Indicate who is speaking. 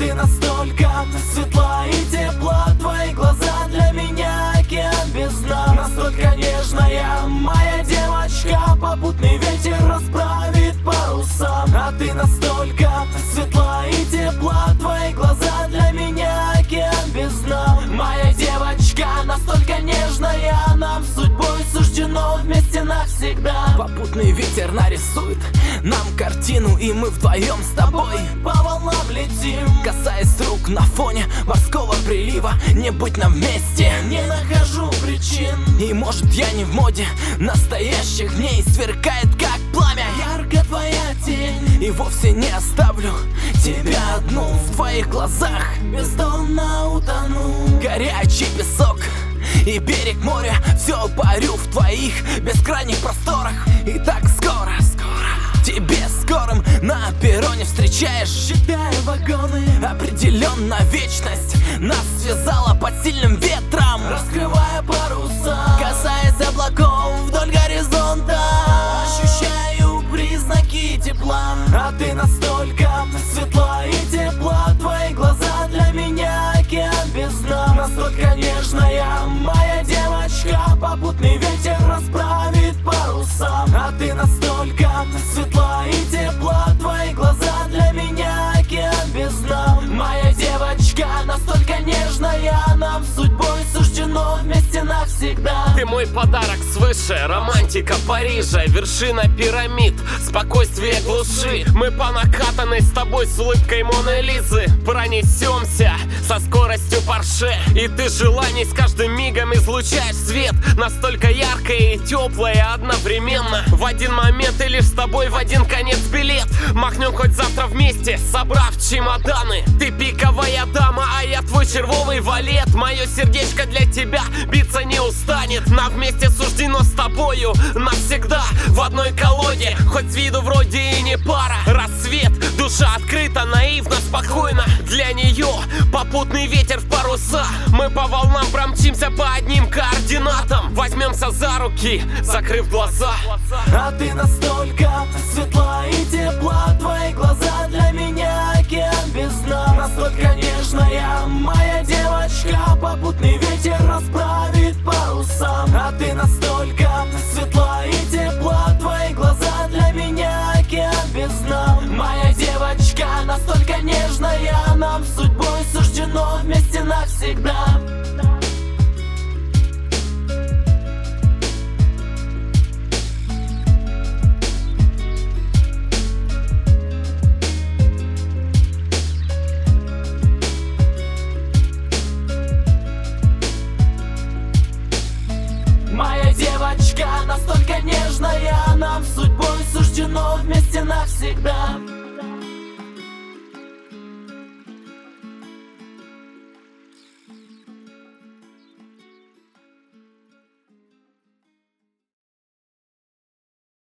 Speaker 1: ты настолько светла и тепла, твои глаза для меня океан без дна. Настолько нежная моя девочка, попутный ветер расправит паруса. А ты настолько светла и тепла, твои глаза для меня океан без дна. Моя девочка настолько нежная, нам судьбой суждено вместе навсегда.
Speaker 2: Попутный ветер нарисует нам картину, и мы вдвоем с тобой
Speaker 1: по волнам летим,
Speaker 2: касаясь рук на фоне морского прилива. Не быть нам вместе
Speaker 1: не нахожу причин.
Speaker 2: И может я не в моде настоящих дней, сверкает как пламя
Speaker 1: ярко твоя тень,
Speaker 2: и вовсе не оставлю тебя одну. В твоих глазах
Speaker 1: бездонно утону.
Speaker 2: Горячий песок и берег моря, все парю в твоих бескрайних просторах. И так скоро тебе скорым на перроне встречаешь,
Speaker 1: считая вагоны.
Speaker 2: Определенно вечность нас связала под сильным ветром,
Speaker 1: раскрывая паруса,
Speaker 2: касаясь облаков вдоль горизонта.
Speaker 1: Ощущаю признаки тепла, а ты настолько светла и тепла, твои глаза для меня океан без дна. Настолько нежная моя девочка, попутный ветер расправит паруса. А ты настолько светла и тепла, твои глаза для меня океан без дна. Моя девочка настолько нежная, нам судьбой суждено вместе навсегда.
Speaker 3: Ты мой подарок свыше, романтика Парижа, вершина пирамид, спокойствие глуши. Мы по накатанной с тобой с улыбкой Моны Лизы пронесемся со скоростью Порше. И ты желаний с каждым мигом излучаешь свет, настолько яркое и теплое одновременно. В один момент и лишь с тобой в один конец билет. Махнем хоть завтра вместе, собрав чемоданы. Ты пиковая дама, а я твой червовый валет. Мое сердечко для тебя биться не устанет. Нам вместе суждено с тобою навсегда в одной колоде. Хоть с виду вроде и не пара. Рассвет, душа открыта, наивно, спокойно. Для нее попутный ветер в паруса. Мы по волнам промчимся по одним координатам. Возьмемся за руки, закрыв глаза.
Speaker 1: А ты настолько светла и тепла, твои глаза для меня океан без дна. Настолько нежная моя девочка, попутный ветер расправит паруса. А ты настолько светла и тепла, твои глаза для меня океан без дна. Моя девочка настолько нежная, нам судьбой суждено вместе навсегда. Моя девочка настолько нежная, нам судьбой суждено вместе навсегда.